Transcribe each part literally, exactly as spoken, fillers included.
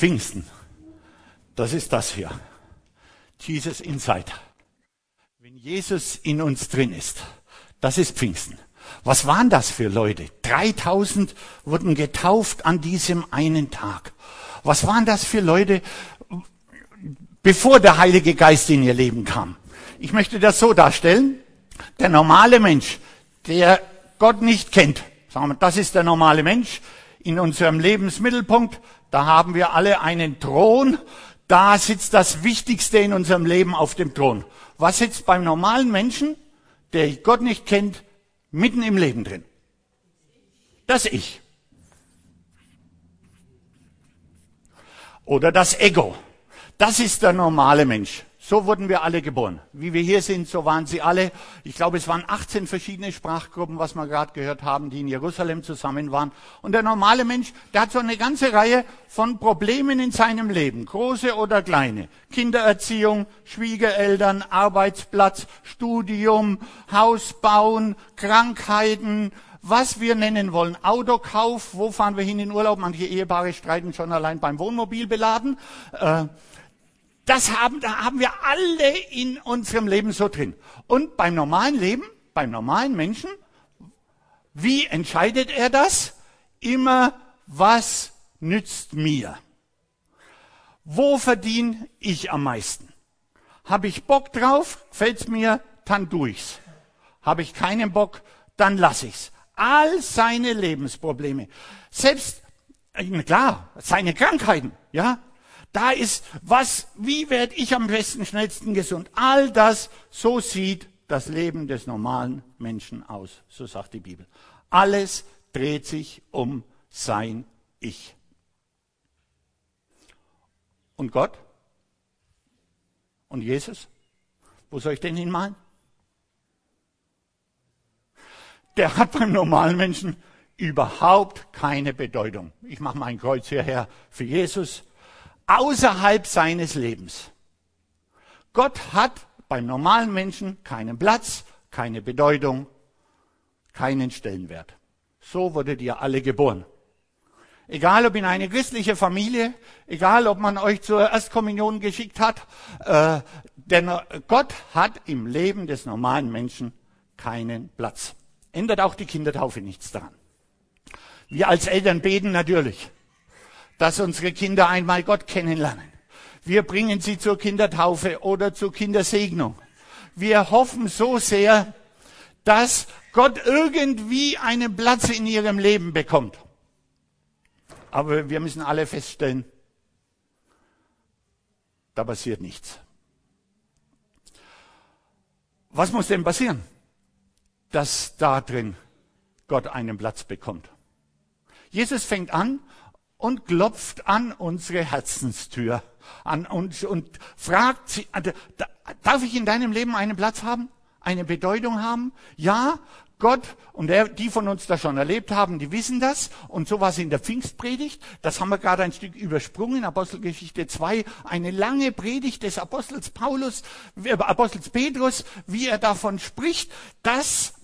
Pfingsten, das ist das hier. Jesus Inside. Wenn Jesus in uns drin ist, das ist Pfingsten. Was waren das für Leute? dreitausend wurden getauft an diesem einen Tag. Was waren das für Leute, bevor der Heilige Geist in ihr Leben kam? Ich möchte das so darstellen. Der normale Mensch, der Gott nicht kennt, sagen wir, das ist der normale Mensch in unserem Lebensmittelpunkt. Da haben wir alle einen Thron. Da sitzt das Wichtigste in unserem Leben auf dem Thron. Was sitzt beim normalen Menschen, der Gott nicht kennt, mitten im Leben drin? Das Ich. Oder das Ego. Das ist der normale Mensch. So wurden wir alle geboren. Wie wir hier sind, so waren sie alle. Ich glaube, es waren achtzehn verschiedene Sprachgruppen, was wir gerade gehört haben, die in Jerusalem zusammen waren. Und der normale Mensch, der hat so eine ganze Reihe von Problemen in seinem Leben. Große oder kleine. Kindererziehung, Schwiegereltern, Arbeitsplatz, Studium, Haus bauen, Krankheiten, was wir nennen wollen. Autokauf, wo fahren wir hin in Urlaub? Manche Ehepaare streiten schon allein beim Wohnmobil beladen. Äh, Das haben, da haben wir alle in unserem Leben so drin. Und beim normalen Leben, beim normalen Menschen, wie entscheidet er das? Immer, was nützt mir? Wo verdiene ich am meisten? Habe ich Bock drauf, fällt's mir, dann tu ich's. Habe ich keinen Bock, dann lass ich's. All seine Lebensprobleme, selbst, klar, seine Krankheiten, ja, da ist was, wie werde ich am besten, schnellsten gesund? All das, so sieht das Leben des normalen Menschen aus, so sagt die Bibel. Alles dreht sich um sein Ich. Und Gott? Und Jesus? Wo soll ich denn hinmalen? Der hat beim normalen Menschen überhaupt keine Bedeutung. Ich mache mein Kreuz hierher für Jesus. Außerhalb seines Lebens. Gott hat beim normalen Menschen keinen Platz, keine Bedeutung, keinen Stellenwert. So wurdet ihr alle geboren. Egal ob in eine christliche Familie, egal ob man euch zur Erstkommunion geschickt hat, äh, denn Gott hat im Leben des normalen Menschen keinen Platz. Ändert auch die Kindertaufe nichts daran. Wir als Eltern beten natürlich, dass unsere Kinder einmal Gott kennenlernen. Wir bringen sie zur Kindertaufe oder zur Kindersegnung. Wir hoffen so sehr, dass Gott irgendwie einen Platz in ihrem Leben bekommt. Aber wir müssen alle feststellen, da passiert nichts. Was muss denn passieren, dass da drin Gott einen Platz bekommt? Jesus fängt an und klopft an unsere Herzenstür an uns und fragt sie, darf ich in deinem Leben einen Platz haben, eine Bedeutung haben? Ja, Gott, und der, die von uns das schon erlebt haben, die wissen das. Und so war es in der Pfingstpredigt. Das haben wir gerade ein Stück übersprungen. Apostelgeschichte zwei, eine lange Predigt des Apostels Paulus, äh, Apostels Petrus, wie er davon spricht, dass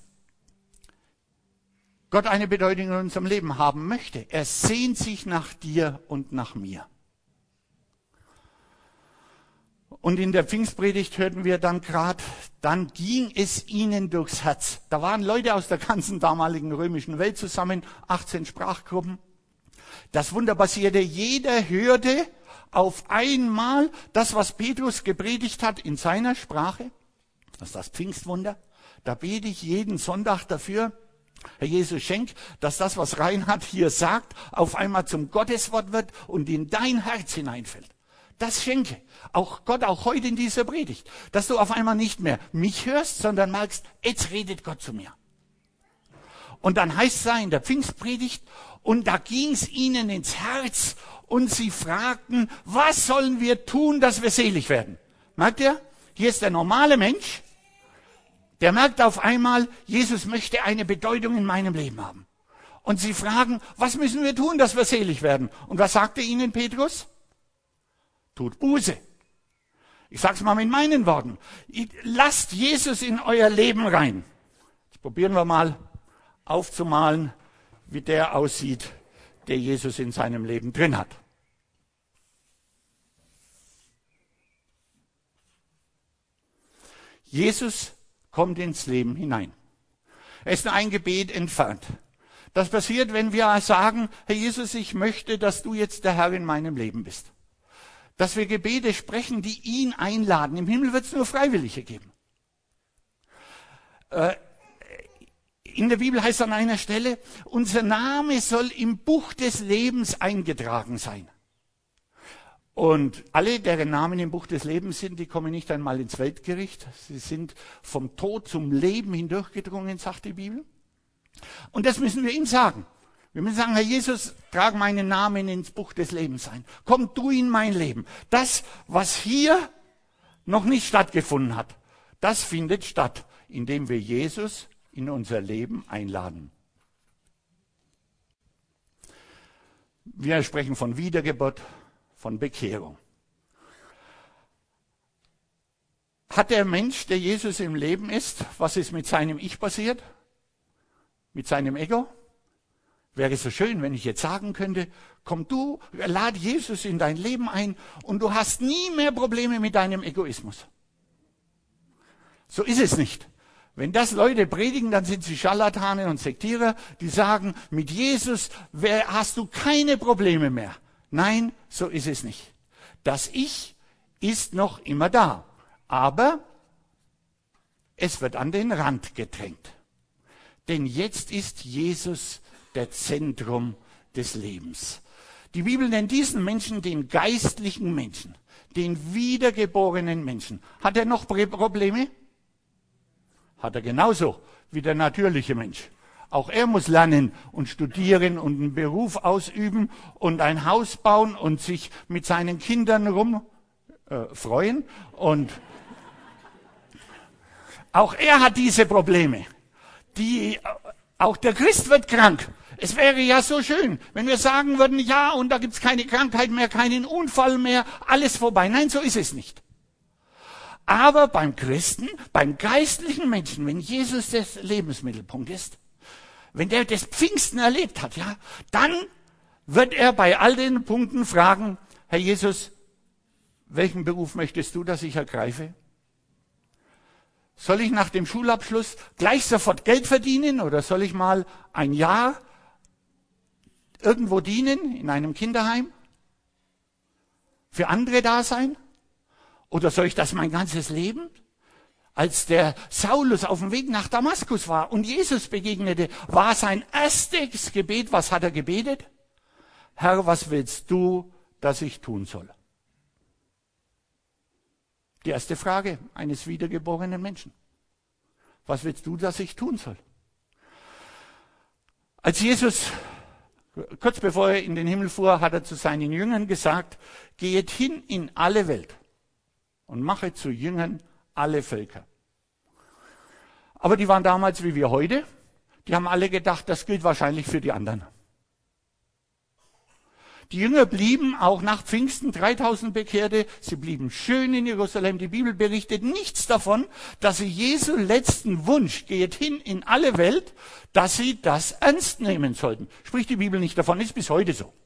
Gott eine Bedeutung in unserem Leben haben möchte. Er sehnt sich nach dir und nach mir. Und in der Pfingstpredigt hörten wir dann gerade, dann ging es ihnen durchs Herz. Da waren Leute aus der ganzen damaligen römischen Welt zusammen, achtzehn Sprachgruppen. Das Wunder passierte, jeder hörte auf einmal das, was Petrus gepredigt hat in seiner Sprache. Das ist das Pfingstwunder. Da bete ich jeden Sonntag dafür, Herr Jesus, schenk, dass das, was Reinhard hier sagt, auf einmal zum Gotteswort wird und in dein Herz hineinfällt. Das schenke. Auch Gott, auch heute in dieser Predigt. Dass du auf einmal nicht mehr mich hörst, sondern merkst, jetzt redet Gott zu mir. Und dann heißt es da in der Pfingstpredigt, und da ging es ihnen ins Herz und sie fragten, was sollen wir tun, dass wir selig werden? Merkt ihr? Hier ist der normale Mensch, der merkt auf einmal, Jesus möchte eine Bedeutung in meinem Leben haben. Und sie fragen, was müssen wir tun, dass wir selig werden? Und was sagte ihnen Petrus? Tut Buße. Ich sag's mal mit meinen Worten. Lasst Jesus in euer Leben rein. Jetzt probieren wir mal aufzumalen, wie der aussieht, der Jesus in seinem Leben drin hat. Jesus kommt ins Leben hinein. Er ist nur ein Gebet entfernt. Das passiert, wenn wir sagen, Herr Jesus, ich möchte, dass du jetzt der Herr in meinem Leben bist. Dass wir Gebete sprechen, die ihn einladen. Im Himmel wird es nur Freiwillige geben. In der Bibel heißt an einer Stelle, unser Name soll im Buch des Lebens eingetragen sein. Und alle, deren Namen im Buch des Lebens sind, die kommen nicht einmal ins Weltgericht. Sie sind vom Tod zum Leben hindurchgedrungen, sagt die Bibel. Und das müssen wir ihm sagen. Wir müssen sagen, Herr Jesus, trag meinen Namen ins Buch des Lebens ein. Komm du in mein Leben. Das, was hier noch nicht stattgefunden hat, das findet statt, indem wir Jesus in unser Leben einladen. Wir sprechen von Wiedergeburt, von Bekehrung. Hat der Mensch, der Jesus im Leben ist, was ist mit seinem Ich passiert? Mit seinem Ego? Wäre so schön, wenn ich jetzt sagen könnte, komm du, lade Jesus in dein Leben ein und du hast nie mehr Probleme mit deinem Egoismus. So ist es nicht. Wenn das Leute predigen, dann sind sie Scharlatane und Sektierer, die sagen, mit Jesus hast du keine Probleme mehr. Nein, so ist es nicht. Das Ich ist noch immer da, aber es wird an den Rand gedrängt. Denn jetzt ist Jesus der Zentrum des Lebens. Die Bibel nennt diesen Menschen den geistlichen Menschen, den wiedergeborenen Menschen. Hat er noch Probleme? Hat er genauso wie der natürliche Mensch. Auch er muss lernen und studieren und einen Beruf ausüben und ein Haus bauen und sich mit seinen Kindern rum äh, freuen. Und auch er hat diese Probleme. Die, auch der Christ wird krank. Es wäre ja so schön, wenn wir sagen würden, ja, und da gibt's keine Krankheit mehr, keinen Unfall mehr, alles vorbei. Nein, so ist es nicht. Aber beim Christen, beim geistlichen Menschen, wenn Jesus der Lebensmittelpunkt ist, wenn der das Pfingsten erlebt hat, ja, dann wird er bei all den Punkten fragen, Herr Jesus, welchen Beruf möchtest du, dass ich ergreife? Soll ich nach dem Schulabschluss gleich sofort Geld verdienen oder soll ich mal ein Jahr irgendwo dienen, in einem Kinderheim? Für andere da sein? Oder soll ich das mein ganzes Leben? Als der Saulus auf dem Weg nach Damaskus war und Jesus begegnete, war sein erstes Gebet, was hat er gebetet? Herr, was willst du, dass ich tun soll? Die erste Frage eines wiedergeborenen Menschen. Was willst du, dass ich tun soll? Als Jesus, kurz bevor er in den Himmel fuhr, hat er zu seinen Jüngern gesagt, geht hin in alle Welt und mache zu Jüngern alle Völker. Aber die waren damals wie wir heute. Die haben alle gedacht, das gilt wahrscheinlich für die anderen. Die Jünger blieben auch nach Pfingsten, dreitausend Bekehrte, sie blieben schön in Jerusalem. Die Bibel berichtet nichts davon, dass sie Jesu letzten Wunsch, geht hin in alle Welt, dass sie das ernst nehmen sollten. Spricht die Bibel nicht davon, ist bis heute so.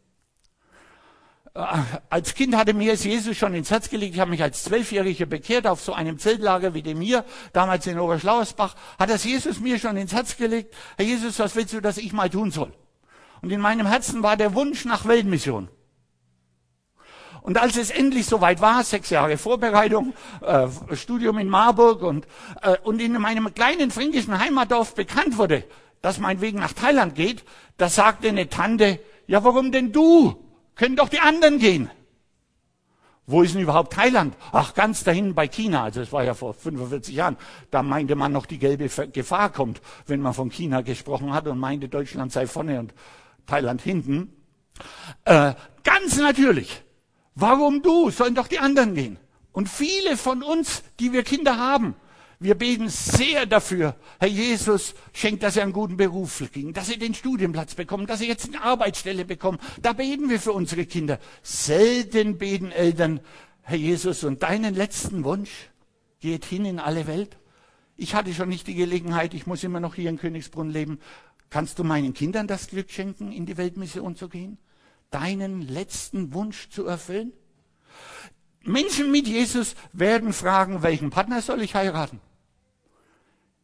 Als Kind hatte mir es Jesus schon ins Herz gelegt. Ich habe mich als Zwölfjähriger bekehrt auf so einem Zeltlager wie dem hier, damals in Oberschlauersbach, hat das Jesus mir schon ins Herz gelegt. Herr Jesus, was willst du, dass ich mal tun soll? Und in meinem Herzen war der Wunsch nach Weltmission. Und als es endlich soweit war, sechs Jahre Vorbereitung, äh, Studium in Marburg und, äh, und in meinem kleinen fränkischen Heimatdorf bekannt wurde, dass mein Weg nach Thailand geht, da sagte eine Tante, ja warum denn du? Können doch die anderen gehen. Wo ist denn überhaupt Thailand? Ach, ganz dahin bei China. Also das war ja vor fünfundvierzig Jahren. Da meinte man noch, die gelbe Gefahr kommt, wenn man von China gesprochen hat und meinte, Deutschland sei vorne und Thailand hinten. Äh, ganz natürlich. Warum du? Sollen doch die anderen gehen. Und viele von uns, die wir Kinder haben, wir beten sehr dafür, Herr Jesus, schenkt, dass sie einen guten Beruf kriegen, dass sie den Studienplatz bekommen, dass sie jetzt eine Arbeitsstelle bekommen. Da beten wir für unsere Kinder. Selten beten Eltern, Herr Jesus, und deinen letzten Wunsch, geht hin in alle Welt. Ich hatte schon nicht die Gelegenheit, ich muss immer noch hier in Königsbrunn leben. Kannst du meinen Kindern das Glück schenken, in die Weltmission zu gehen? Deinen letzten Wunsch zu erfüllen? Menschen mit Jesus werden fragen, welchen Partner soll ich heiraten?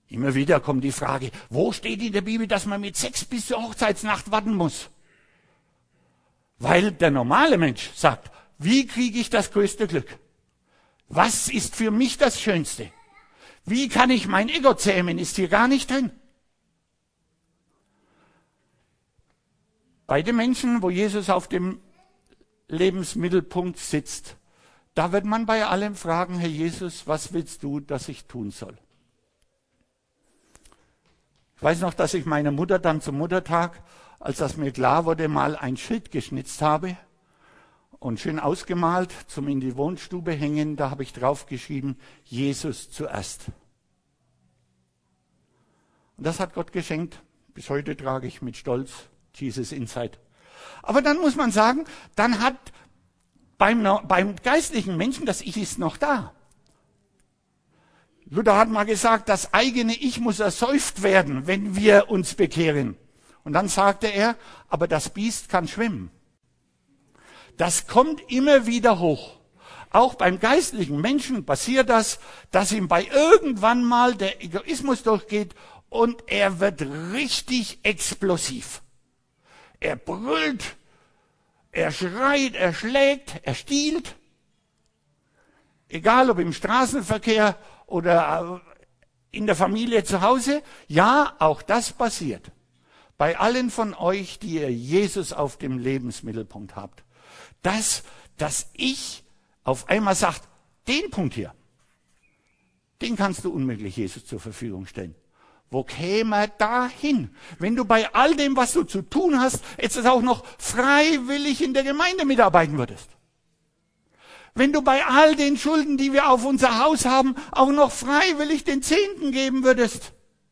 Immer wieder kommt die Frage, wo steht in der Bibel, dass man mit Sex bis zur Hochzeitsnacht warten muss? Weil der normale Mensch sagt, wie kriege ich das größte Glück? Was ist für mich das Schönste? Wie kann ich mein Ego zähmen? Ist hier gar nicht drin. Bei den Menschen, wo Jesus auf dem Lebensmittelpunkt sitzt, da wird man bei allem fragen, Herr Jesus, was willst du, dass ich tun soll? Ich weiß noch, dass ich meiner Mutter dann zum Muttertag, als das mir klar wurde, mal ein Schild geschnitzt habe und schön ausgemalt zum in die Wohnstube hängen. Da habe ich draufgeschrieben, Jesus zuerst. Und das hat Gott geschenkt. Bis heute trage ich mit Stolz Jesus Inside. Aber dann muss man sagen, dann hat beim, beim geistlichen Menschen, das Ich ist noch da. Luther hat mal gesagt, das eigene Ich muss ersäuft werden, wenn wir uns bekehren. Und dann sagte er, aber das Biest kann schwimmen. Das kommt immer wieder hoch. Auch beim geistlichen Menschen passiert das, dass ihm bei irgendwann mal der Egoismus durchgeht und er wird richtig explosiv. Er brüllt, er schreit, er schlägt, er stiehlt. Egal ob im Straßenverkehr oder in der Familie zu Hause. Ja, auch das passiert. Bei allen von euch, die ihr Jesus auf dem Lebensmittelpunkt habt. Dass das Ich auf einmal sagt, den Punkt hier, den kannst du unmöglich Jesus zur Verfügung stellen. Wo käme er dahin? Wenn du bei all dem, was du zu tun hast, jetzt auch noch freiwillig in der Gemeinde mitarbeiten würdest. Wenn du bei all den Schulden, die wir auf unser Haus haben, auch noch freiwillig den Zehnten geben würdest.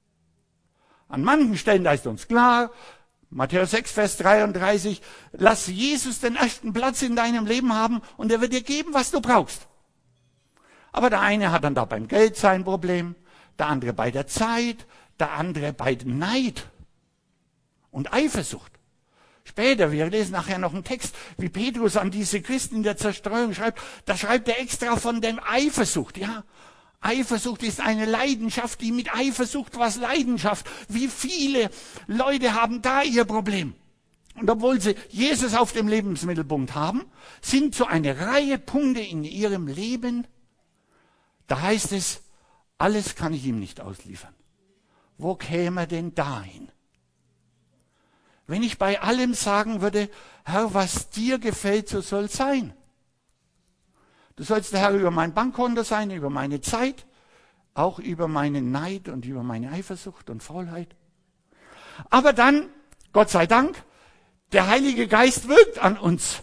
An manchen Stellen, da ist uns klar, Matthäus sechs, Vers dreiunddreißig, lass Jesus den ersten Platz in deinem Leben haben und er wird dir geben, was du brauchst. Aber der eine hat dann da beim Geld sein Problem, der andere bei der Zeit, der andere bei dem Neid und Eifersucht. Später, wir lesen nachher noch einen Text, wie Petrus an diese Christen in der Zerstreuung schreibt, da schreibt er extra von der Eifersucht, ja. Eifersucht ist eine Leidenschaft, die mit Eifersucht was Leidenschaft. Wie viele Leute haben da ihr Problem? Und obwohl sie Jesus auf dem Lebensmittelpunkt haben, sind so eine Reihe Punkte in ihrem Leben, da heißt es, alles kann ich ihm nicht ausliefern. Wo käme er denn dahin? Wenn ich bei allem sagen würde, Herr, was dir gefällt, so soll es sein. Du sollst der Herr über mein Bankkonto sein, über meine Zeit, auch über meinen Neid und über meine Eifersucht und Faulheit. Aber dann, Gott sei Dank, der Heilige Geist wirkt an uns.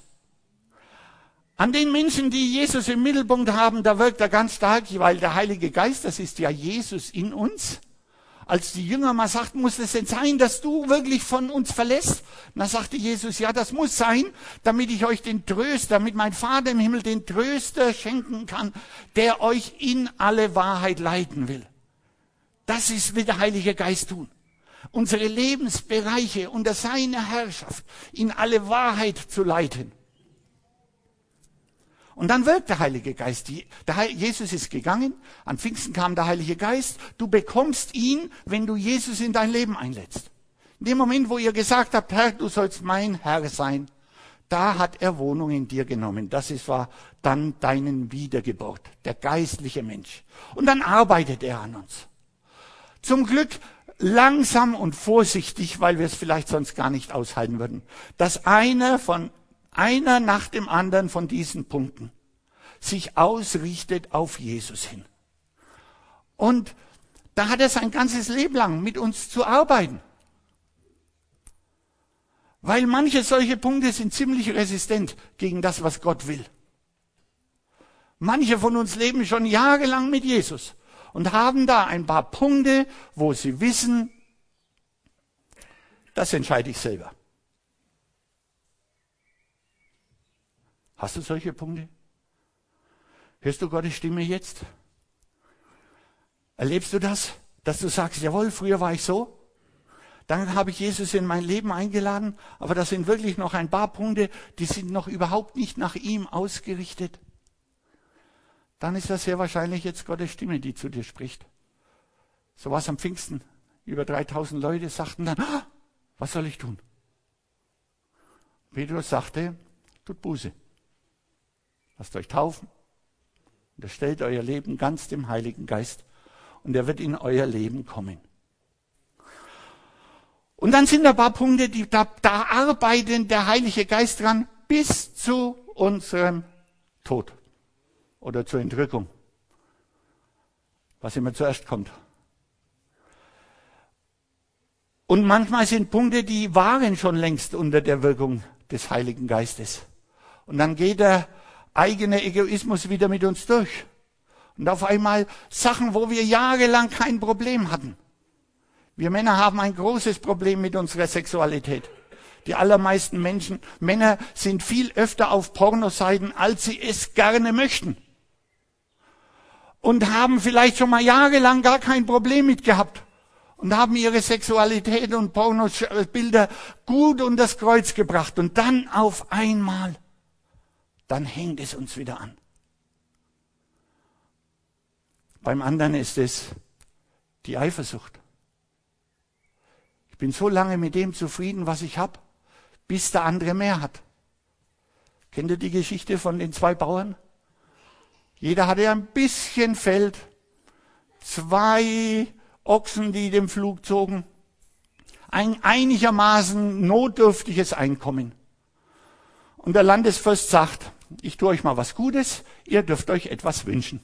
An den Menschen, die Jesus im Mittelpunkt haben, da wirkt er ganz stark, weil der Heilige Geist, das ist ja Jesus in uns. Als die Jünger mal sagten, muss es denn sein, dass du wirklich von uns verlässt? Da sagte Jesus, ja, das muss sein, damit ich euch den Tröster, damit mein Vater im Himmel den Tröster schenken kann, der euch in alle Wahrheit leiten will. Das ist, will der Heilige Geist tun. Unsere Lebensbereiche unter seiner Herrschaft in alle Wahrheit zu leiten. Und dann wirkt der Heilige Geist. Der Heil, Jesus ist gegangen, an Pfingsten kam der Heilige Geist. Du bekommst ihn, wenn du Jesus in dein Leben einlädst. In dem Moment, wo ihr gesagt habt, Herr, du sollst mein Herr sein, da hat er Wohnung in dir genommen. Das ist, war dann deinen Wiedergeburt, der geistliche Mensch. Und dann arbeitet er an uns. Zum Glück langsam und vorsichtig, weil wir es vielleicht sonst gar nicht aushalten würden, dass einer von einer nach dem anderen von diesen Punkten sich ausrichtet auf Jesus hin. Und da hat er sein ganzes Leben lang mit uns zu arbeiten. Weil manche solche Punkte sind ziemlich resistent gegen das, was Gott will. Manche von uns leben schon jahrelang mit Jesus und haben da ein paar Punkte, wo sie wissen, das entscheide ich selber. Hast du solche Punkte? Hörst du Gottes Stimme jetzt? Erlebst du das, dass du sagst, jawohl, früher war ich so, dann habe ich Jesus in mein Leben eingeladen, aber das sind wirklich noch ein paar Punkte, die sind noch überhaupt nicht nach ihm ausgerichtet. Dann ist das sehr wahrscheinlich jetzt Gottes Stimme, die zu dir spricht. So war es am Pfingsten. Über dreitausend Leute sagten dann, ah, was soll ich tun? Petrus sagte, tut Buße. Lasst euch taufen. Unterstellt euer Leben ganz dem Heiligen Geist. Und er wird in euer Leben kommen. Und dann sind ein paar Punkte, die, da, da arbeitet der Heilige Geist dran bis zu unserem Tod oder zur Entrückung. Was immer zuerst kommt. Und manchmal sind Punkte, die waren schon längst unter der Wirkung des Heiligen Geistes. Und dann geht der eigene Egoismus wieder mit uns durch. Und auf einmal Sachen, wo wir jahrelang kein Problem hatten. Wir Männer haben ein großes Problem mit unserer Sexualität. Die allermeisten Menschen, Männer sind viel öfter auf Pornoseiten, als sie es gerne möchten. Und haben vielleicht schon mal jahrelang gar kein Problem mit gehabt. Und haben ihre Sexualität und Pornobilder gut unter das Kreuz gebracht. Und dann auf einmal, dann hängt es uns wieder an. Beim anderen ist es die Eifersucht. Ich bin so lange mit dem zufrieden, was ich habe, bis der andere mehr hat. Kennt ihr die Geschichte von den zwei Bauern? Jeder hatte ein bisschen Feld, zwei Ochsen, die dem Pflug zogen, ein einigermaßen notdürftiges Einkommen. Und der Landesfürst sagt, ich tue euch mal was Gutes, ihr dürft euch etwas wünschen.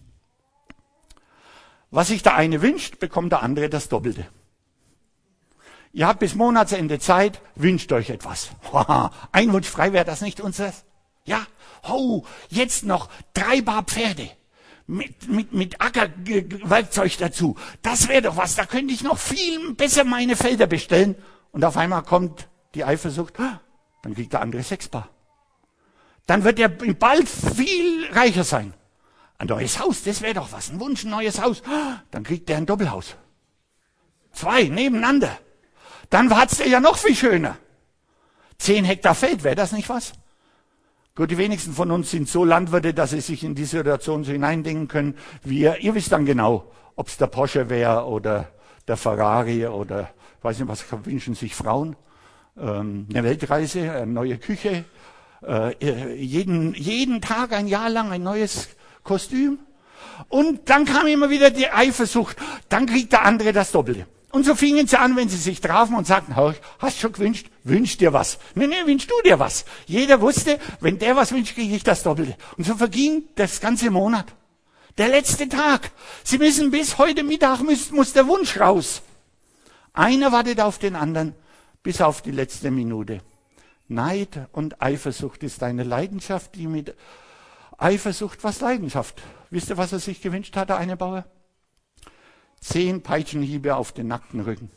Was sich der eine wünscht, bekommt der andere das Doppelte. Ihr habt bis Monatsende Zeit, wünscht euch etwas. Ein Wunsch frei, wäre das nicht unseres? Ja, oh, jetzt noch drei Paar Pferde mit, mit, mit Ackerwerkzeug dazu. Das wäre doch was, da könnte ich noch viel besser meine Felder bestellen. Und auf einmal kommt die Eifersucht, dann kriegt der andere sechs Paar. Dann wird er bald viel reicher sein. Ein neues Haus, das wäre doch was, ein Wunsch, ein neues Haus. Dann kriegt der ein Doppelhaus. Zwei nebeneinander. Dann hat's er ja noch viel schöner. Zehn Hektar Feld, wäre das nicht was? Gut, die wenigsten von uns sind so Landwirte, dass sie sich in die Situation so hineindenken können. Wir, ihr wisst dann genau, ob es der Porsche wäre oder der Ferrari oder, ich weiß nicht, was wünschen sich Frauen? Ähm, eine Weltreise, eine neue Küche, äh, jeden, jeden Tag ein Jahr lang ein neues Kostüm. Und dann kam immer wieder die Eifersucht. Dann kriegt der andere das Doppelte. Und so fingen sie an, wenn sie sich trafen und sagten, hast du schon gewünscht? Wünsch dir was. Nee, nee, wünsch du dir was. Jeder wusste, wenn der was wünscht, kriege ich das Doppelte. Und so verging das ganze Monat. Der letzte Tag. Sie müssen bis heute Mittag, muss, muss der Wunsch raus. Einer wartet auf den anderen bis auf die letzte Minute. Neid und Eifersucht ist eine Leidenschaft, die mit Eifersucht, was Leidenschaft? Wisst ihr, was er sich gewünscht hat, der eine Bauer? Zehn Peitschenhiebe auf den nackten Rücken.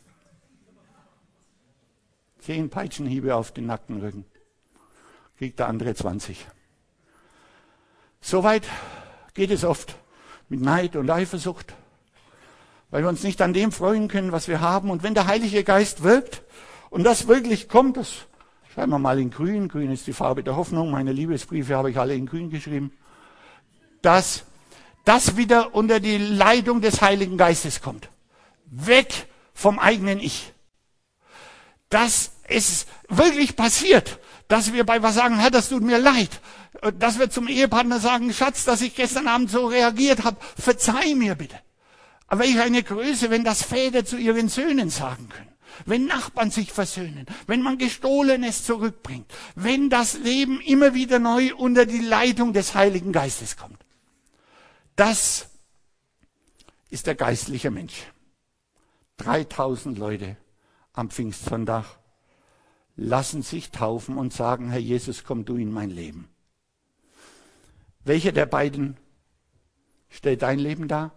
Zehn Peitschenhiebe auf den nackten Rücken. Kriegt der andere zwanzig. Soweit geht es oft mit Neid und Eifersucht, weil wir uns nicht an dem freuen können, was wir haben. Und wenn der Heilige Geist wirkt und das wirklich kommt, das schreiben wir mal in grün. Grün ist die Farbe der Hoffnung. Meine Liebesbriefe habe ich alle in grün geschrieben. Dass das wieder unter die Leitung des Heiligen Geistes kommt. Weg vom eigenen Ich. Dass es wirklich passiert, dass wir bei was sagen, Herr, das tut mir leid. Dass wir zum Ehepartner sagen, Schatz, dass ich gestern Abend so reagiert habe, verzeih mir bitte. Aber welch eine Größe, wenn das Väter zu ihren Söhnen sagen können. Wenn Nachbarn sich versöhnen, wenn man Gestohlenes zurückbringt, wenn das Leben immer wieder neu unter die Leitung des Heiligen Geistes kommt. Das ist der geistliche Mensch. dreitausend Leute am Pfingstsonntag lassen sich taufen und sagen, Herr Jesus, komm du in mein Leben. Welcher der beiden stellt dein Leben dar?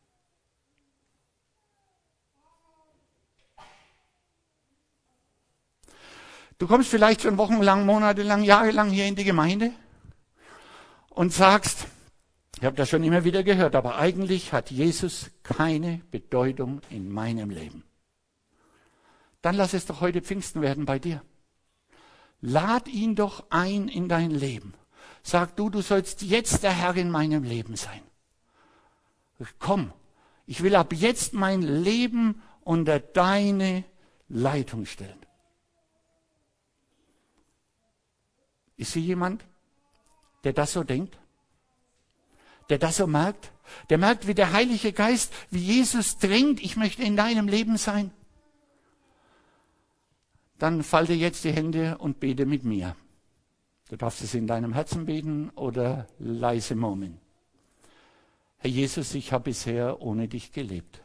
Du kommst vielleicht schon wochenlang, monatelang, jahrelang hier in die Gemeinde und sagst, ich habe das schon immer wieder gehört, aber eigentlich hat Jesus keine Bedeutung in meinem Leben. Dann lass es doch heute Pfingsten werden bei dir. Lad ihn doch ein in dein Leben. Sag du, du sollst jetzt der Herr in meinem Leben sein. Komm, Ich will ab jetzt mein Leben unter deine Leitung stellen. Ist hier jemand, der das so denkt? Der das so merkt? Der merkt, wie der Heilige Geist, wie Jesus drängt, ich möchte in deinem Leben sein? Dann falte jetzt die Hände und bete mit mir. Du darfst es in deinem Herzen beten oder leise murmeln. Herr Jesus, ich habe bisher ohne dich gelebt.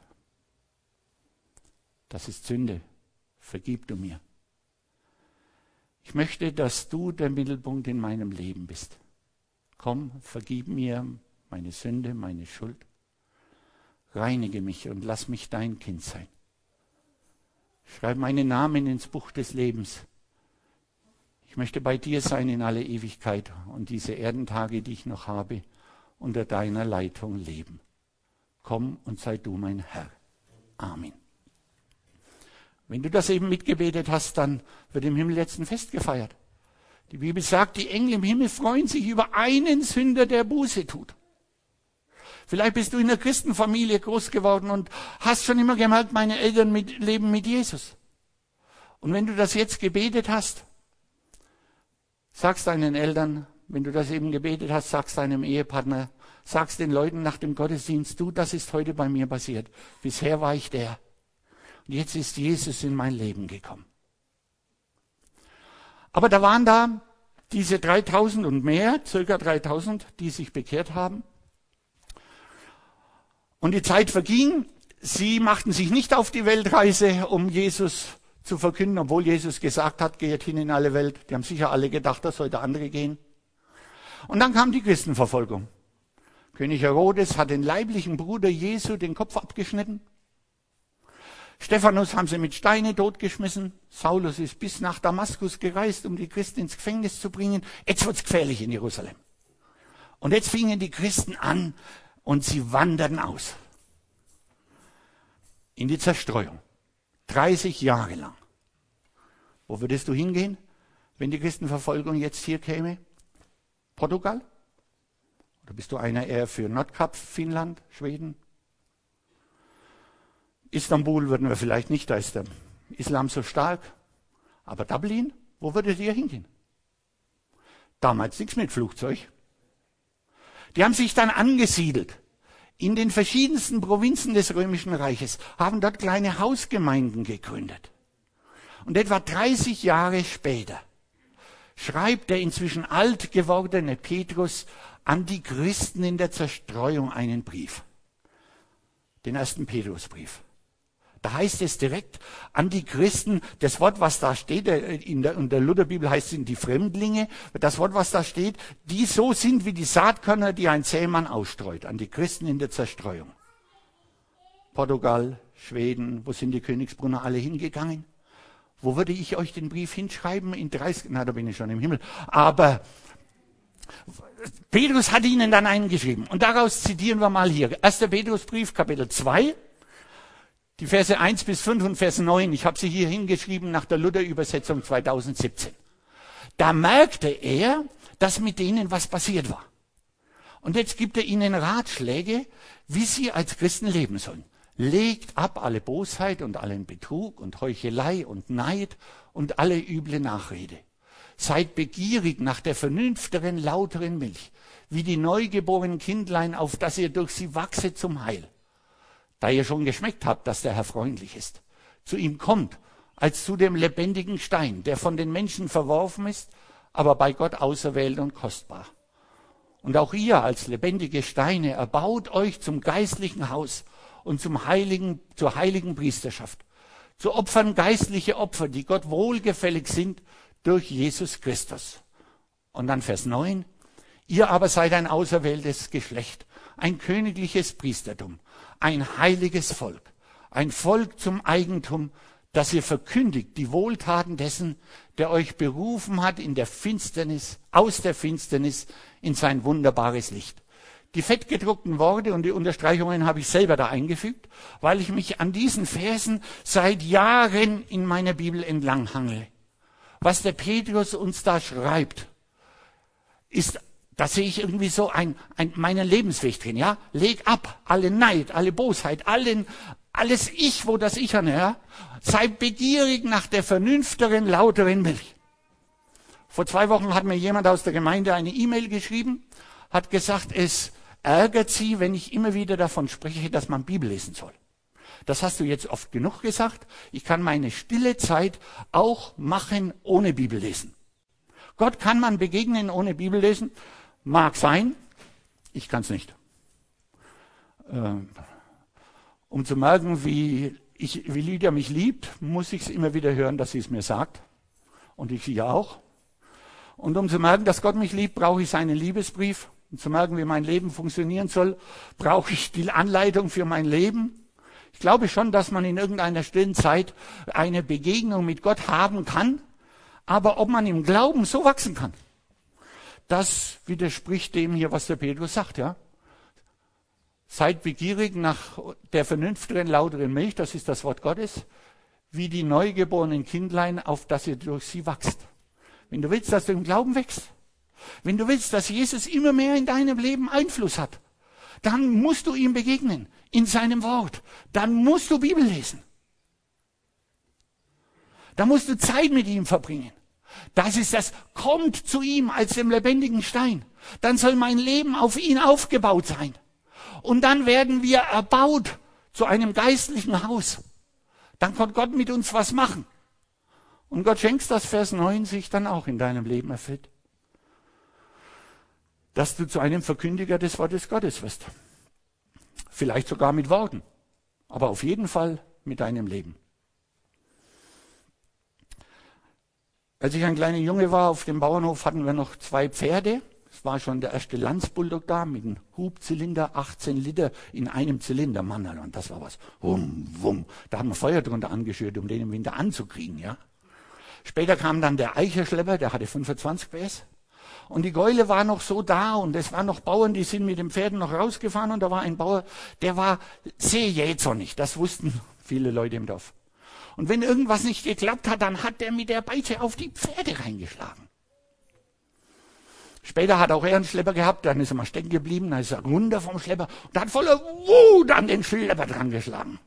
Das ist Sünde. Vergib du mir. Ich möchte, dass du der Mittelpunkt in meinem Leben bist. Komm, vergib mir meine Sünde, meine Schuld. Reinige mich und lass mich dein Kind sein. Schreib meinen Namen ins Buch des Lebens. Ich möchte bei dir sein in alle Ewigkeit und diese Erdentage, die ich noch habe, unter deiner Leitung leben. Komm und sei du mein Herr. Amen. Wenn du das eben mitgebetet hast, dann wird im Himmel jetzt ein Fest gefeiert. Die Bibel sagt, die Engel im Himmel freuen sich über einen Sünder, der Buße tut. Vielleicht bist du in einer Christenfamilie groß geworden und hast schon immer gemerkt, meine Eltern mit, leben mit Jesus. Und wenn du das jetzt gebetet hast, sagst deinen Eltern, wenn du das eben gebetet hast, sagst deinem Ehepartner, sagst den Leuten nach dem Gottesdienst, du, das ist heute bei mir passiert. Bisher war ich der. Und jetzt ist Jesus in mein Leben gekommen. Aber da waren da diese dreitausend und mehr, circa dreitausend, die sich bekehrt haben. Und die Zeit verging. Sie machten sich nicht auf die Weltreise, um Jesus zu verkünden, obwohl Jesus gesagt hat, geht hin in alle Welt. Die haben sicher alle gedacht, das sollte andere gehen. Und dann kam die Christenverfolgung. König Herodes hat den leiblichen Bruder Jesu den Kopf abgeschnitten. Stephanus haben sie mit Steine totgeschmissen. Saulus ist bis nach Damaskus gereist, um die Christen ins Gefängnis zu bringen. Jetzt wird's gefährlich in Jerusalem. Und jetzt fingen die Christen an und sie wanderten aus. In die Zerstreuung. dreißig Jahre lang. Wo würdest du hingehen, wenn die Christenverfolgung jetzt hier käme? Portugal? Oder bist du einer eher für Nordkap, Finnland, Schweden? Istanbul würden wir vielleicht nicht, da ist der Islam so stark. Aber Dublin, wo würdet ihr hingehen? Damals nichts mit Flugzeug. Die haben sich dann angesiedelt in den verschiedensten Provinzen des Römischen Reiches, haben dort kleine Hausgemeinden gegründet. Und etwa dreißig Jahre später schreibt der inzwischen alt gewordene Petrus an die Christen in der Zerstreuung einen Brief. Den ersten Petrusbrief. Da heißt es direkt an die Christen, das Wort, was da steht, in der, in der Lutherbibel heißt es sind die Fremdlinge, das Wort, was da steht, die so sind wie die Saatkörner, die ein Sämann ausstreut, an die Christen in der Zerstreuung. Portugal, Schweden, wo sind die Königsbrunner alle hingegangen? Wo würde ich euch den Brief hinschreiben? In dreißig, na, da bin ich schon im Himmel. Aber Petrus hat ihnen dann einen geschrieben. Und daraus zitieren wir mal hier. erster Petrusbrief, Kapitel zwei. Die Verse eins bis fünf und Vers neun, ich habe sie hier hingeschrieben nach der Luther-Übersetzung zweitausendsiebzehn. Da merkte er, dass mit denen was passiert war. Und jetzt gibt er ihnen Ratschläge, wie sie als Christen leben sollen. Legt ab alle Bosheit und allen Betrug und Heuchelei und Neid und alle üble Nachrede. Seid begierig nach der vernünfteren, lauteren Milch, wie die neugeborenen Kindlein, auf dass ihr durch sie wachse zum Heil. Da ihr schon geschmeckt habt, dass der Herr freundlich ist. Zu ihm kommt, als zu dem lebendigen Stein, der von den Menschen verworfen ist, aber bei Gott auserwählt und kostbar. Und auch ihr als lebendige Steine erbaut euch zum geistlichen Haus und zum heiligen, zur heiligen Priesterschaft, zu Opfern geistliche Opfer, die Gott wohlgefällig sind durch Jesus Christus. Und dann Vers neun, ihr aber seid ein auserwähltes Geschlecht, ein königliches Priestertum, ein heiliges Volk, ein Volk zum Eigentum, dass ihr verkündigt die Wohltaten dessen, der euch berufen hat in der Finsternis, aus der Finsternis in sein wunderbares Licht. Die fettgedruckten Worte und die Unterstreichungen habe ich selber da eingefügt, weil ich mich an diesen Versen seit Jahren in meiner Bibel entlang hangele. Was der Petrus uns da schreibt, ist Da sehe ich irgendwie so ein, ein, meinen Lebensweg drin, ja. Leg ab, alle Neid, alle Bosheit, allen, alles Ich, wo das Ich an, ja. Sei begierig nach der vernünfteren, lauteren Milch. Vor zwei Wochen hat mir jemand aus der Gemeinde eine E-Mail geschrieben, hat gesagt, es ärgert Sie, wenn ich immer wieder davon spreche, dass man Bibel lesen soll. Das hast du jetzt oft genug gesagt. Ich kann meine stille Zeit auch machen ohne Bibel lesen. Gott kann man begegnen ohne Bibel lesen. Mag sein, ich kann es nicht. Ähm, um zu merken, wie, ich, wie Lydia mich liebt, muss ich es immer wieder hören, dass sie es mir sagt. Und ich sie auch. Und um zu merken, dass Gott mich liebt, brauche ich seinen Liebesbrief. Um zu merken, wie mein Leben funktionieren soll, brauche ich die Anleitung für mein Leben. Ich glaube schon, dass man in irgendeiner stillen Zeit eine Begegnung mit Gott haben kann. Aber ob man im Glauben so wachsen kann, das widerspricht dem hier, was der Petrus sagt, ja. Seid begierig nach der vernünftigen, lauteren Milch, das ist das Wort Gottes, wie die neugeborenen Kindlein, auf das ihr durch sie wachst. Wenn du willst, dass du im Glauben wächst, wenn du willst, dass Jesus immer mehr in deinem Leben Einfluss hat, dann musst du ihm begegnen, in seinem Wort. Dann musst du Bibel lesen. Da musst du Zeit mit ihm verbringen. Das ist das, kommt zu ihm als dem lebendigen Stein. Dann soll mein Leben auf ihn aufgebaut sein. Und dann werden wir erbaut zu einem geistlichen Haus. Dann kann Gott mit uns was machen. Und Gott schenkt, dass Vers neun sich dann auch in deinem Leben erfüllt. Dass du zu einem Verkündiger des Wortes Gottes wirst. Vielleicht sogar mit Worten. Aber auf jeden Fall mit deinem Leben. Als ich ein kleiner Junge war, auf dem Bauernhof hatten wir noch zwei Pferde. Es war schon der erste Landsbulldog da mit einem Hubzylinder, achtzehn Liter in einem Zylinder. Mann, und das war was. Wum, wum. Da haben wir Feuer drunter angeschürt, um den im Winter anzukriegen. Ja. Später kam dann der Eicherschlepper, der hatte fünfundzwanzig P S. Und die Gäule war noch so da und es waren noch Bauern, die sind mit den Pferden noch rausgefahren und da war ein Bauer, der war sehr jähzornig. Das wussten viele Leute im Dorf. Und wenn irgendwas nicht geklappt hat, dann hat er mit der Peitsche auf die Pferde reingeschlagen. Später hat auch er einen Schlepper gehabt, dann ist er mal stecken geblieben, dann ist er runter vom Schlepper und hat voller Wut an den Schlepper dran geschlagen.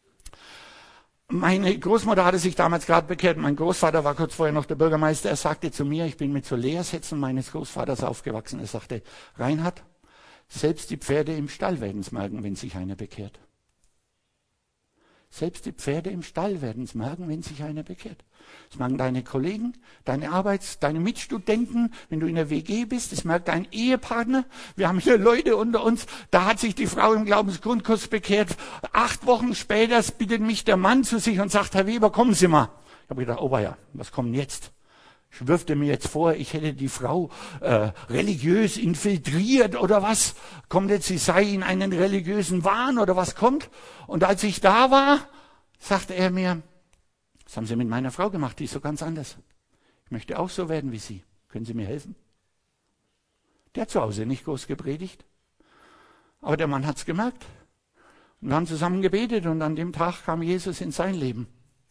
Meine Großmutter hatte sich damals gerade bekehrt, mein Großvater war kurz vorher noch der Bürgermeister, er sagte zu mir, ich bin mit so Lehrsätzen meines Großvaters aufgewachsen, er sagte, Reinhard, selbst die Pferde im Stall werden es merken, wenn sich einer bekehrt. Selbst die Pferde im Stall werden es merken, wenn sich einer bekehrt. Das merken deine Kollegen, deine Arbeits-, deine Mitstudenten, wenn du in der W G bist, das merkt dein Ehepartner. Wir haben hier Leute unter uns, da hat sich die Frau im Glaubensgrundkurs bekehrt. Acht Wochen später bittet mich der Mann zu sich und sagt, Herr Weber, kommen Sie mal. Ich habe gedacht, oh ja, was kommt denn jetzt? Wirft er mir jetzt vor, ich hätte die Frau äh, religiös infiltriert oder was? Kommt jetzt, sie sei in einen religiösen Wahn oder was kommt? Und als ich da war, sagte er mir, was haben Sie mit meiner Frau gemacht? Die ist so ganz anders. Ich möchte auch so werden wie Sie. Können Sie mir helfen? Der hat zu Hause nicht groß gepredigt. Aber der Mann hat's gemerkt. Und wir haben zusammen gebetet und an dem Tag kam Jesus in sein Leben.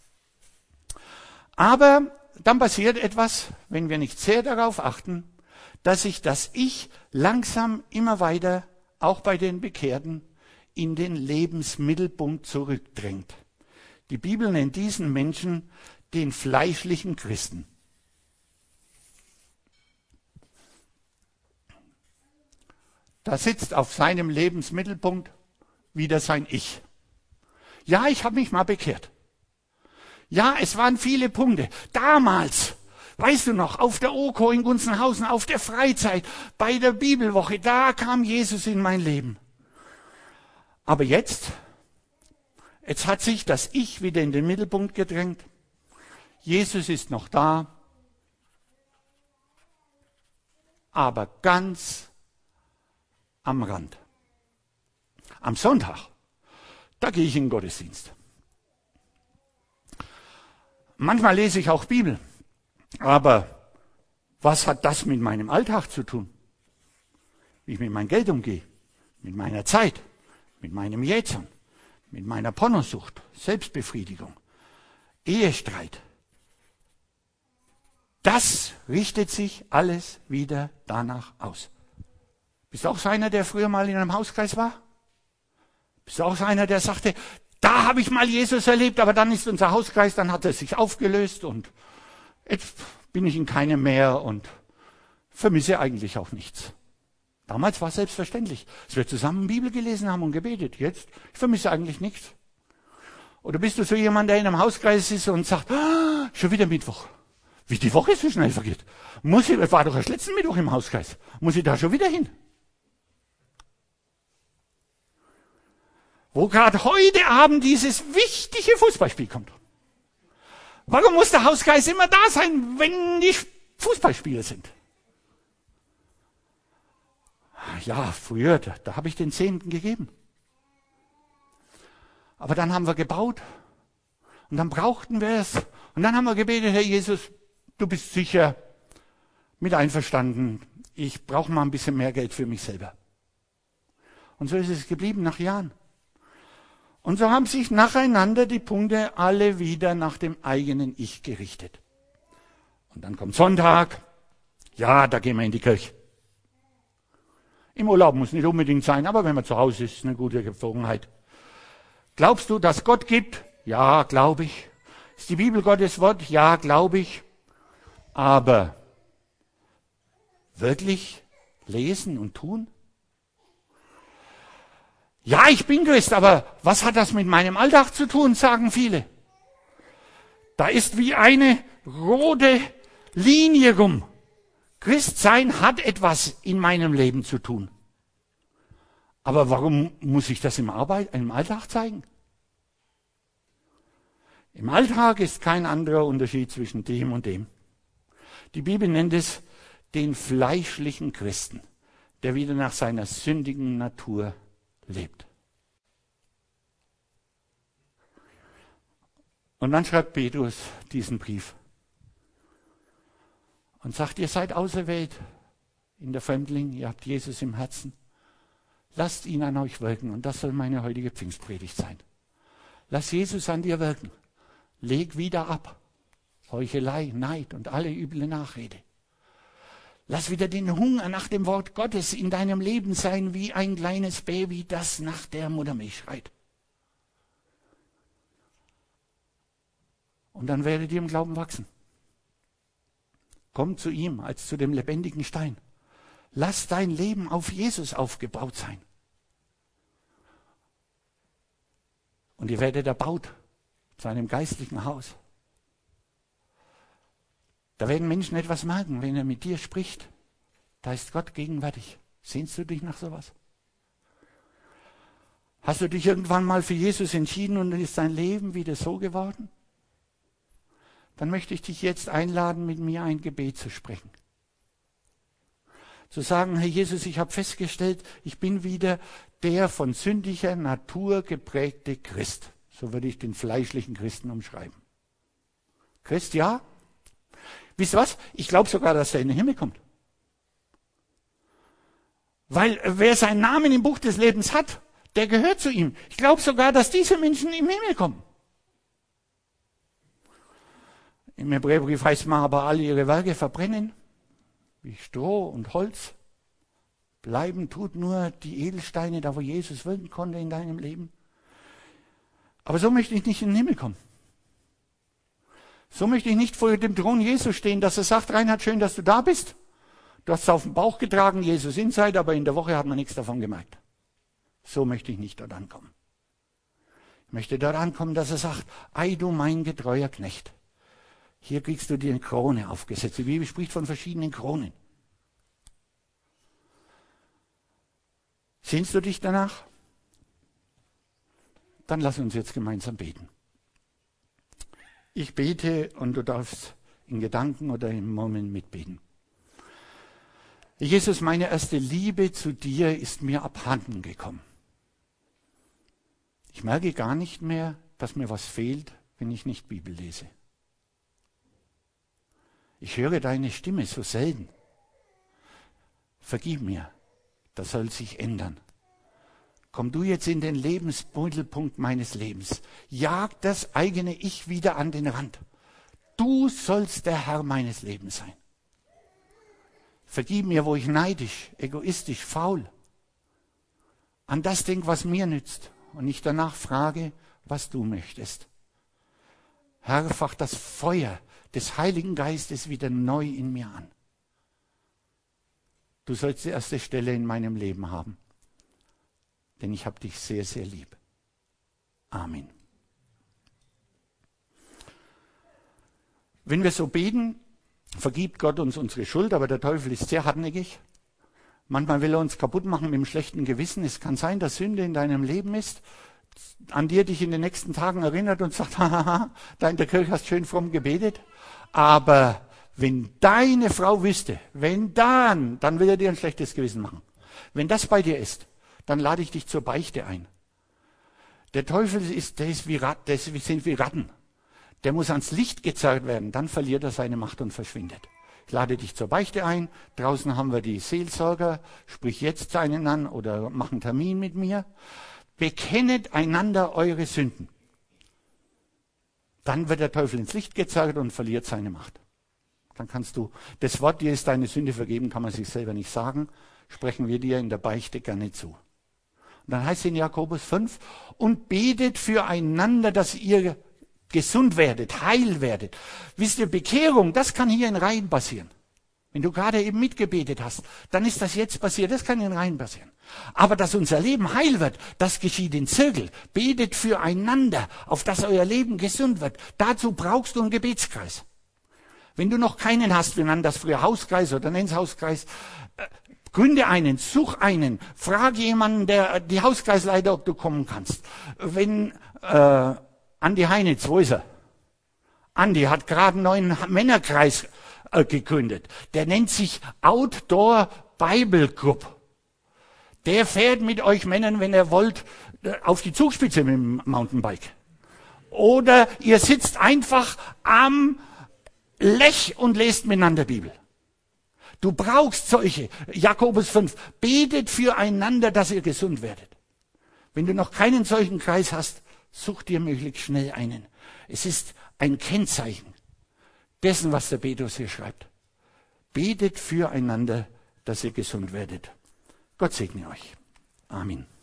Aber dann passiert etwas, wenn wir nicht sehr darauf achten, dass sich das Ich langsam immer weiter, auch bei den Bekehrten, in den Lebensmittelpunkt zurückdrängt. Die Bibel nennt diesen Menschen den fleischlichen Christen. Da sitzt auf seinem Lebensmittelpunkt wieder sein Ich. Ja, ich habe mich mal bekehrt. Ja, es waren viele Punkte. Damals, weißt du noch, auf der O K O in Gunzenhausen, auf der Freizeit, bei der Bibelwoche, da kam Jesus in mein Leben. Aber jetzt, jetzt hat sich das Ich wieder in den Mittelpunkt gedrängt. Jesus ist noch da, aber ganz am Rand. Am Sonntag, da gehe ich in den Gottesdienst. Manchmal lese ich auch Bibel, aber was hat das mit meinem Alltag zu tun? Wie ich mit meinem Geld umgehe, mit meiner Zeit, mit meinem Jähzern, mit meiner Pornosucht, Selbstbefriedigung, Ehestreit. Das richtet sich alles wieder danach aus. Bist du auch so einer, der früher mal in einem Hauskreis war? Bist du auch so einer, der sagte, da habe ich mal Jesus erlebt, aber dann ist unser Hauskreis, dann hat er sich aufgelöst und jetzt bin ich in keinem mehr und vermisse eigentlich auch nichts. Damals war es selbstverständlich, dass wir zusammen Bibel gelesen haben und gebetet. Jetzt, ich vermisse eigentlich nichts. Oder bist du so jemand, der in einem Hauskreis ist und sagt, ah, schon wieder Mittwoch. Wie die Woche so schnell vergeht. Muss ich, ich war doch erst letzten Mittwoch im Hauskreis. Muss ich da schon wieder hin? Wo gerade heute Abend dieses wichtige Fußballspiel kommt. Warum muss der Hauskreis immer da sein, wenn die Fußballspiele sind? Ja, früher, da, da habe ich den Zehnten gegeben. Aber dann haben wir gebaut und dann brauchten wir es. Und dann haben wir gebetet, Herr Jesus, du bist sicher mit einverstanden. Ich brauche mal ein bisschen mehr Geld für mich selber. Und so ist es geblieben nach Jahren. Und so haben sich nacheinander die Punkte alle wieder nach dem eigenen Ich gerichtet. Und dann kommt Sonntag. Ja, da gehen wir in die Kirche. Im Urlaub muss nicht unbedingt sein, aber wenn man zu Hause ist, ist eine gute Gepflogenheit. Glaubst du, dass Gott gibt? Ja, glaube ich. Ist die Bibel Gottes Wort? Ja, glaube ich. Aber wirklich lesen und tun? Ja, ich bin Christ, aber was hat das mit meinem Alltag zu tun, sagen viele. Da ist wie eine rote Linie rum. Christsein hat etwas in meinem Leben zu tun. Aber warum muss ich das im, Arbeit, im Alltag zeigen? Im Alltag ist kein anderer Unterschied zwischen dem und dem. Die Bibel nennt es den fleischlichen Christen, der wieder nach seiner sündigen Natur lebt. Und dann schreibt Petrus diesen Brief und sagt, ihr seid auserwählt in der Fremdling, ihr habt Jesus im Herzen. Lasst ihn an euch wirken und das soll meine heutige Pfingstpredigt sein. Lass Jesus an dir wirken. Leg wieder ab Heuchelei, Neid und alle üble Nachrede. Lass wieder den Hunger nach dem Wort Gottes in deinem Leben sein, wie ein kleines Baby, das nach der Muttermilch schreit. Und dann werdet ihr im Glauben wachsen. Komm zu ihm als zu dem lebendigen Stein. Lass dein Leben auf Jesus aufgebaut sein. Und ihr werdet erbaut zu einem geistlichen Haus. Da werden Menschen etwas merken, wenn er mit dir spricht. Da ist Gott gegenwärtig. Sehnst du dich nach sowas? Hast du dich irgendwann mal für Jesus entschieden und ist dein Leben wieder so geworden? Dann möchte ich dich jetzt einladen, mit mir ein Gebet zu sprechen. Zu sagen, Herr Jesus, ich habe festgestellt, ich bin wieder der von sündiger Natur geprägte Christ. So würde ich den fleischlichen Christen umschreiben. Christ, ja. Wisst ihr was? Ich glaube sogar, dass er in den Himmel kommt. Weil wer seinen Namen im Buch des Lebens hat, der gehört zu ihm. Ich glaube sogar, dass diese Menschen im Himmel kommen. Im Hebräerbrief heißt man aber, alle ihre Werke verbrennen, wie Stroh und Holz. Bleiben tut nur die Edelsteine, da wo Jesus wirken konnte in deinem Leben. Aber so möchte ich nicht in den Himmel kommen. So möchte ich nicht vor dem Thron Jesu stehen, dass er sagt, Reinhard, schön, dass du da bist. Du hast es auf den Bauch getragen, Jesus Inside, aber in der Woche hat man nichts davon gemerkt. So möchte ich nicht dort ankommen. Ich möchte dort ankommen, dass er sagt, ei du mein getreuer Knecht. Hier kriegst du dir eine Krone aufgesetzt. Die Bibel spricht von verschiedenen Kronen. Sehnst du dich danach? Dann lass uns jetzt gemeinsam beten. Ich bete und du darfst in Gedanken oder im Moment mitbeten. Jesus, meine erste Liebe zu dir ist mir abhanden gekommen. Ich merke gar nicht mehr, dass mir was fehlt, wenn ich nicht Bibel lese. Ich höre deine Stimme so selten. Vergib mir, das soll sich ändern. Komm du jetzt in den Lebensmittelpunkt meines Lebens. Jag das eigene Ich wieder an den Rand. Du sollst der Herr meines Lebens sein. Vergib mir, wo ich neidisch, egoistisch, faul an das denke, was mir nützt und ich danach frage, was du möchtest. Herr, fach das Feuer des Heiligen Geistes wieder neu in mir an. Du sollst die erste Stelle in meinem Leben haben, denn ich habe dich sehr, sehr lieb. Amen. Wenn wir so beten, vergibt Gott uns unsere Schuld, aber der Teufel ist sehr hartnäckig. Manchmal will er uns kaputt machen mit dem schlechten Gewissen. Es kann sein, dass Sünde in deinem Leben ist, an die er dich in den nächsten Tagen erinnert und sagt, hahaha, da in der Kirche hast du schön fromm gebetet. Aber wenn deine Frau wüsste, wenn dann, dann will er dir ein schlechtes Gewissen machen. Wenn das bei dir ist, dann lade ich dich zur Beichte ein. Der Teufel ist, der ist wie Rat, der ist, wir sind wie Ratten. Der muss ans Licht gezerrt werden, dann verliert er seine Macht und verschwindet. Ich lade dich zur Beichte ein. Draußen haben wir die Seelsorger. Sprich jetzt einen an oder mach einen Termin mit mir. Bekennet einander eure Sünden. Dann wird der Teufel ins Licht gezerrt und verliert seine Macht. Dann kannst du, das Wort, dir ist deine Sünde vergeben, kann man sich selber nicht sagen, sprechen wir dir in der Beichte gerne zu. Und dann heißt es in Jakobus fünf, und betet füreinander, dass ihr gesund werdet, heil werdet. Wisst ihr, Bekehrung, das kann hier in Reihen passieren. Wenn du gerade eben mitgebetet hast, dann ist das jetzt passiert, das kann in Reihen passieren. Aber dass unser Leben heil wird, das geschieht in Zirkel. Betet füreinander, auf dass euer Leben gesund wird. Dazu brauchst du einen Gebetskreis. Wenn du noch keinen hast, wir nennen das früher Hauskreis oder nenn's Hauskreis, äh, gründe einen, such einen, frage jemanden, der die Hauskreisleiter, ob du kommen kannst. Wenn äh, Andi Heinitz, wo ist er? Andi hat gerade einen neuen Männerkreis äh, gegründet. Der nennt sich Outdoor Bible Group. Der fährt mit euch Männern, wenn ihr wollt, auf die Zugspitze mit dem Mountainbike. Oder ihr sitzt einfach am Lech und lest miteinander Bibel. Du brauchst solche. Jakobus fünf. Betet füreinander, dass ihr gesund werdet. Wenn du noch keinen solchen Kreis hast, such dir möglichst schnell einen. Es ist ein Kennzeichen dessen, was der Petrus hier schreibt. Betet füreinander, dass ihr gesund werdet. Gott segne euch. Amen.